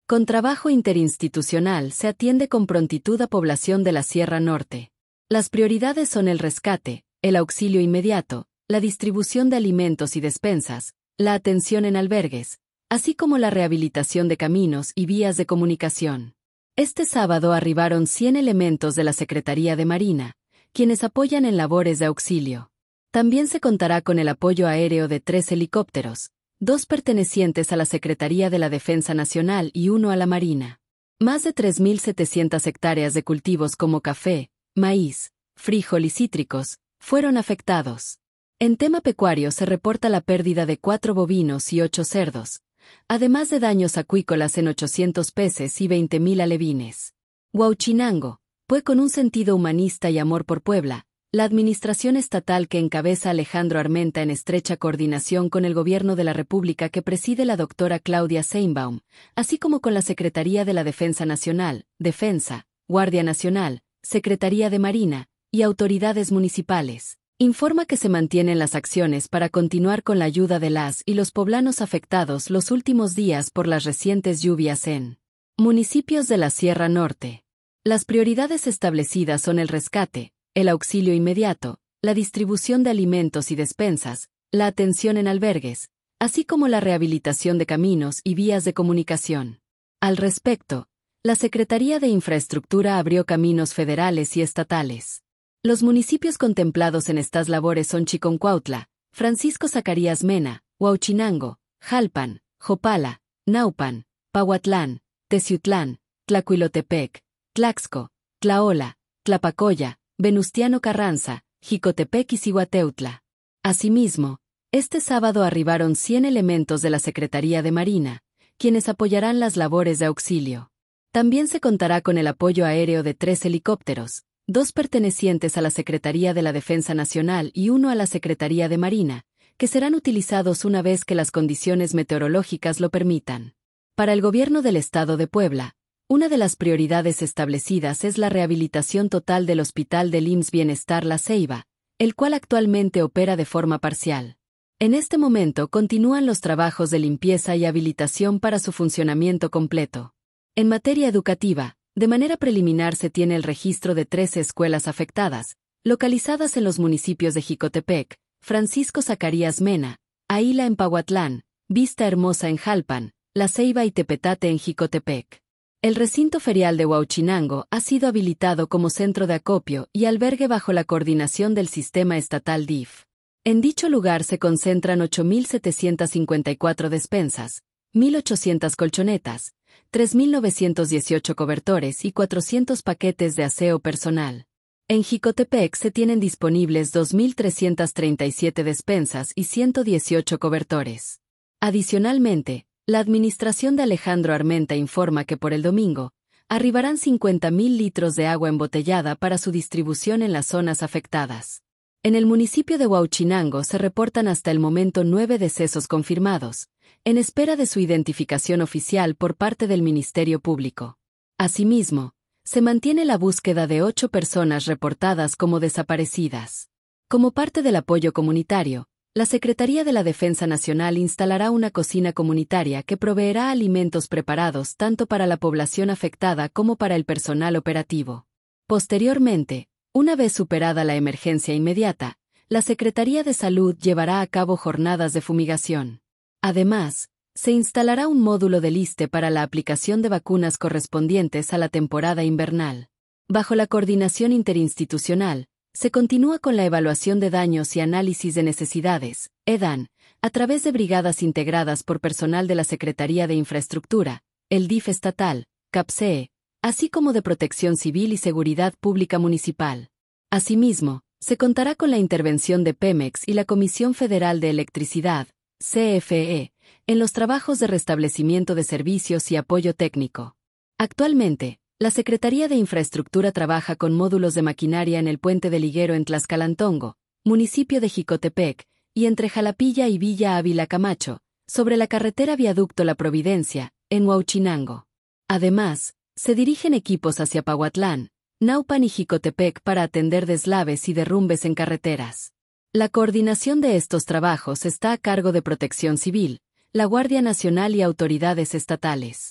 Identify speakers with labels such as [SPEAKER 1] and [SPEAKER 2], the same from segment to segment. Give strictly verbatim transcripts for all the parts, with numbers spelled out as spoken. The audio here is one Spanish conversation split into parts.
[SPEAKER 1] Con trabajo interinstitucional se atiende con prontitud a población de la Sierra Norte. Las prioridades son el rescate, el auxilio inmediato, la distribución de alimentos y despensas, la atención en albergues, así como la rehabilitación de caminos y vías de comunicación. Este sábado arribaron cien elementos de la Secretaría de Marina, quienes apoyan en labores de auxilio. También se contará con el apoyo aéreo de tres helicópteros, dos pertenecientes a la Secretaría de la Defensa Nacional y uno a la Marina. Más de tres mil setecientas hectáreas de cultivos como café, maíz, frijol y cítricos fueron afectados. En tema pecuario se reporta la pérdida de cuatro bovinos y ocho cerdos, además de daños acuícolas en ochocientos peces y veinte mil alevines. Huauchinango, pues con un sentido humanista y amor por Puebla, la administración estatal que encabeza Alejandro Armenta en estrecha coordinación con el Gobierno de la República que preside la doctora Claudia Sheinbaum, así como con la Secretaría de la Defensa Nacional, Defensa, Guardia Nacional, Secretaría de Marina y autoridades municipales, informa que se mantienen las acciones para continuar con la ayuda de las y los poblanos afectados los últimos días por las recientes lluvias en municipios de la Sierra Norte. Las prioridades establecidas son el rescate, el auxilio inmediato, la distribución de alimentos y despensas, la atención en albergues, así como la rehabilitación de caminos y vías de comunicación. Al respecto, la Secretaría de Infraestructura abrió caminos federales y estatales. Los municipios contemplados en estas labores son Chiconcuautla, Francisco Zacarías Mena, Huauchinango, Jalpan, Jopala, Naupan, Pahuatlán, Teciutlán, Tlacuilotepec, Tlaxco, Tlaola, Tlapacoya, Venustiano Carranza, Jicotepec y Cihuateutla. Asimismo, este sábado arribaron cien elementos de la Secretaría de Marina, quienes apoyarán las labores de auxilio. También se contará con el apoyo aéreo de tres helicópteros, dos pertenecientes a la Secretaría de la Defensa Nacional y uno a la Secretaría de Marina, que serán utilizados una vez que las condiciones meteorológicas lo permitan. Para el Gobierno del Estado de Puebla, una de las prioridades establecidas es la rehabilitación total del Hospital del I M S S Bienestar La Ceiba, el cual actualmente opera de forma parcial. En este momento continúan los trabajos de limpieza y habilitación para su funcionamiento completo. En materia educativa, de manera preliminar se tiene el registro de trece escuelas afectadas, localizadas en los municipios de Jicotepec, Francisco Zacarías Mena, Aila en Pahuatlán, Vista Hermosa en Jalpan, La Ceiba y Tepetate en Jicotepec. El recinto ferial de Huauchinango ha sido habilitado como centro de acopio y albergue bajo la coordinación del sistema estatal D I F. En dicho lugar se concentran ocho mil setecientas cincuenta y cuatro despensas, mil ochocientas colchonetas, tres mil novecientos dieciocho cobertores y cuatrocientos paquetes de aseo personal. En Jicotepec se tienen disponibles dos mil trescientas treinta y siete despensas y ciento dieciocho cobertores. Adicionalmente, la administración de Alejandro Armenta informa que por el domingo, arribarán cincuenta mil litros de agua embotellada para su distribución en las zonas afectadas. En el municipio de Huauchinango se reportan hasta el momento nueve decesos confirmados, en espera de su identificación oficial por parte del Ministerio Público. Asimismo, se mantiene la búsqueda de ocho personas reportadas como desaparecidas. Como parte del apoyo comunitario, la Secretaría de la Defensa Nacional instalará una cocina comunitaria que proveerá alimentos preparados tanto para la población afectada como para el personal operativo. Posteriormente, una vez superada la emergencia inmediata, la Secretaría de Salud llevará a cabo jornadas de fumigación. Además, se instalará un módulo de liste para la aplicación de vacunas correspondientes a la temporada invernal. Bajo la coordinación interinstitucional, se continúa con la evaluación de daños y análisis de necesidades, EDAN, a través de brigadas integradas por personal de la Secretaría de Infraestructura, el D I F estatal, CAPCE, así como de Protección Civil y Seguridad Pública Municipal. Asimismo, se contará con la intervención de Pemex y la Comisión Federal de Electricidad, C F E, en los trabajos de restablecimiento de servicios y apoyo técnico. Actualmente, la Secretaría de Infraestructura trabaja con módulos de maquinaria en el puente de Liguero en Tlaxcalantongo, municipio de Jicotepec, y entre Jalapilla y Villa Ávila Camacho, sobre la carretera Viaducto La Providencia, en Huauchinango. Además, se dirigen equipos hacia Pahuatlán, Naupan y Jicotepec para atender deslaves y derrumbes en carreteras. La coordinación de estos trabajos está a cargo de Protección Civil, la Guardia Nacional y autoridades estatales.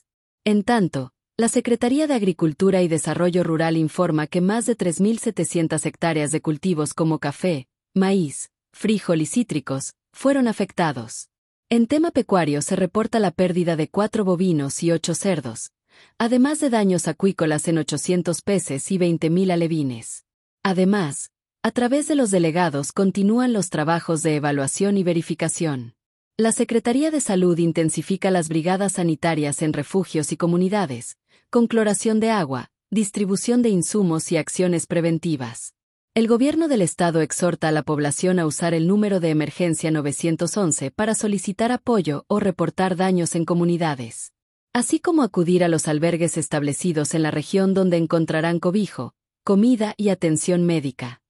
[SPEAKER 1] En tanto, la Secretaría de Agricultura y Desarrollo Rural informa que más de tres mil setecientas hectáreas de cultivos como café, maíz, frijol y cítricos fueron afectados. En tema pecuario se reporta la pérdida de cuatro bovinos y ocho cerdos, además de daños acuícolas en ochocientos peces y veinte mil alevines. Además, a través de los delegados continúan los trabajos de evaluación y verificación. La Secretaría de Salud intensifica las brigadas sanitarias en refugios y comunidades, con cloración de agua, distribución de insumos y acciones preventivas. El gobierno del estado exhorta a la población a usar el número de emergencia nueve once para solicitar apoyo o reportar daños en comunidades, así como acudir a los albergues establecidos en la región donde encontrarán cobijo, comida y atención médica.